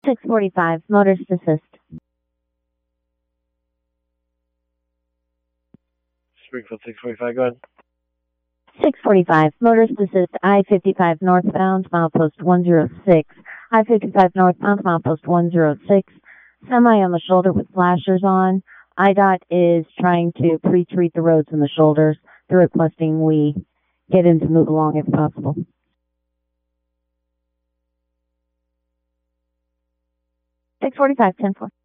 645, motorist assist. Springfield 645, go ahead. 645, motorist assist, I-55 northbound, milepost 106. I-55 northbound, milepost 106. Semi on the shoulder with flashers on. IDOT is trying to pre-treat the roads and the shoulders. They're requesting we get him to move along if possible. 645, 10-4.